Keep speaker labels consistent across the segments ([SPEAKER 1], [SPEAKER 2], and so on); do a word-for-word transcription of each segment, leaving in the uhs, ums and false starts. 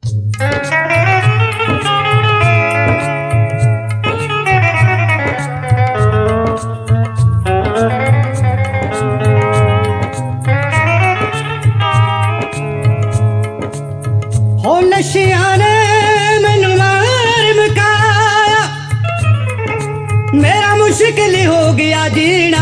[SPEAKER 1] हो नशिया ने मैनू मार मुकाया, मेरा मुश्किल हो गया जीना।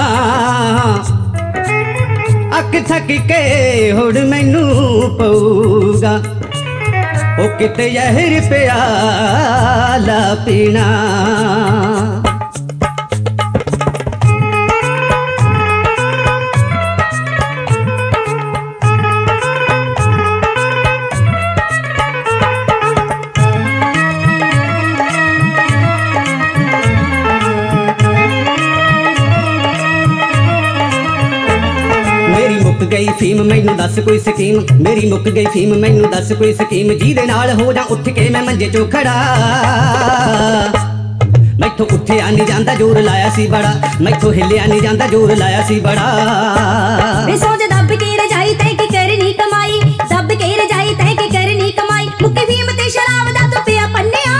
[SPEAKER 1] अक थक के हुण मैनू पऊगा ओ किते जहर प्याला पीना। मेरी मुक गई फीम मैनू दस कोई स्कीम, मेरी मुक गई फीम मैनू दस कोई स्कीम, जिहदे नाल हो जा उठ के मैं मंजे चो खड़ा। मैथों उठिया नहीं जांदा जोर लाया सी बड़ा, मैथों हिलिया नहीं जांदा जोर लाया सी बड़ा।
[SPEAKER 2] वे सोच दब के रजाई तै की करनी कमाई, दब के रजाई तै की करनी कमाई। मुक्की फीम ते शराब दा तू पिया पन्निया,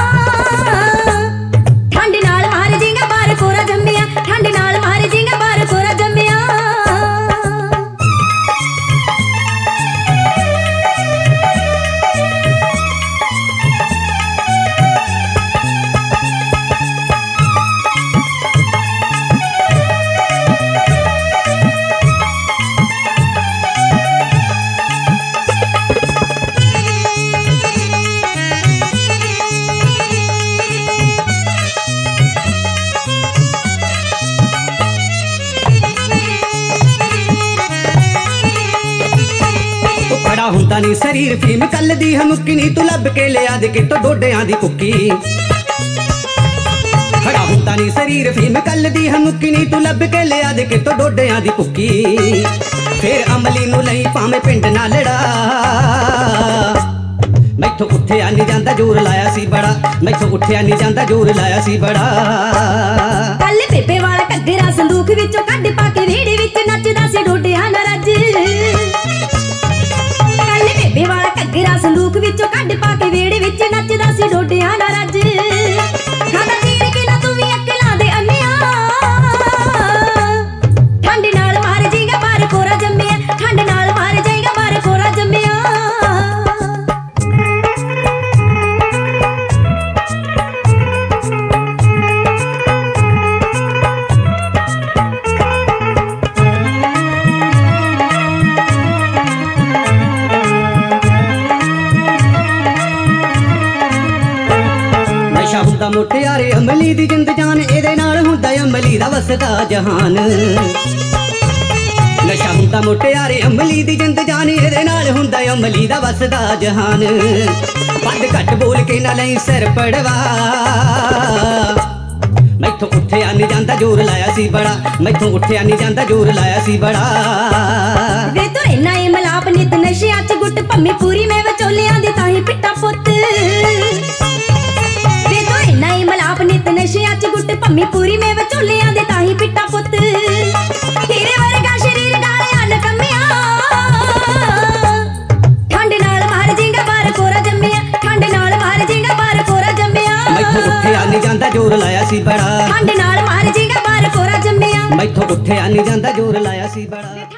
[SPEAKER 2] ठंड नाल मार जेगा बार कोरा जम्मिया, ठंड नाल मार जेगा बार कोरा जम्मिया।
[SPEAKER 1] खड़ा हुंदा नी शरीर फीम कल दी मुक्की नी, तू लब के लिया दे कि तो डोडियां दी कुक्की। खड़ा हुंदा नी शरीर फीम कल दी मुक्की नी, तू लब के लिया दे कि तो डोडियां दी कुक्की। फिर अमली नू लई भावें पिंड ना लड़ा, मैथों उठिया नहीं जांदा जोर लाया सी बड़ा, मैथों उठिया नहीं जांदा जोर लाया सी बड़ा।
[SPEAKER 2] कल बेबे वाला घग्गरा संदूक विचों कढ पा के वेड़े विच नचदा सी डोडियां ना रज। कल बेबे वाला घग्गरा संदूक विचों कढ पा के वेड़े विच नचदा सी डोडियां ना रज। खादा चीर के ना तू वी अकलां दे अन्निया, ठंड नाल मार जेगा बार कोरा जम्मिया, ठंड नाल मार जेगा बार कोरा जम्मिया।
[SPEAKER 1] नशा हुंदा मुटियारे अमली दी जिंद जान, एदे नाल हुंदा अमली दा वसदा जहान। नशा हुंदा मुटियारे अमली दी जिंद जान, एदे नाल हुंदा अमली दा वसदा जहान। बंद घट बोल के ना लई सिर पड़वा, मैथों उठिया नहीं जांदा जोर लाया सी बड़ा, मैथों उठिया नहीं जांदा जोर लाया सी बड़ा।
[SPEAKER 2] वे तो इन्ना ए मलाप नित नशिया च गुट भम्मी पूरी मैं विचोलियां दी ताही पिट्टा पुੱਤ। वे तो इन्ना ए मलाप नित नशिया च गुट भम्मी पूरी मैं विचोलियां दी ताही पिट्टा पुੱਤ। हीरे वर्गा शरीर गालियां नकम्मिया, ठंड नाल मार जेगा बार कोरा जम्मिया, ठंड नाल मार जेगा बार कोरा जम्मिया।
[SPEAKER 1] मैथों उठिया नहीं जांदा जोर लाया सी बड़ा,
[SPEAKER 2] ठंड नाल मार जेगा बार कोरा जम्मिया।
[SPEAKER 1] मैथों उठिया नहीं जांदा जोर लाया सी बड़ा।